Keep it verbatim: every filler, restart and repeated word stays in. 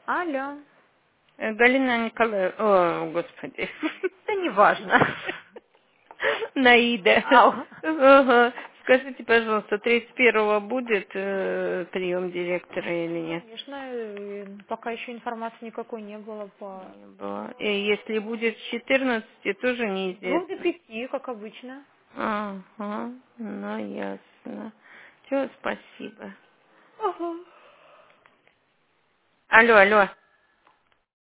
Алло. Э, Галина Николаевна, о, господи. Да не важно. Наида. Ау. Ага. Скажите, пожалуйста, тридцать первого будет э, прием директора или нет? Конечно, э, пока еще информации никакой не было по Не было. И если будет с четырнадцати, тоже двух до неизвестно. пяти, как обычно. Ага, ну ясно. Все, спасибо. Ага. Алло, алло.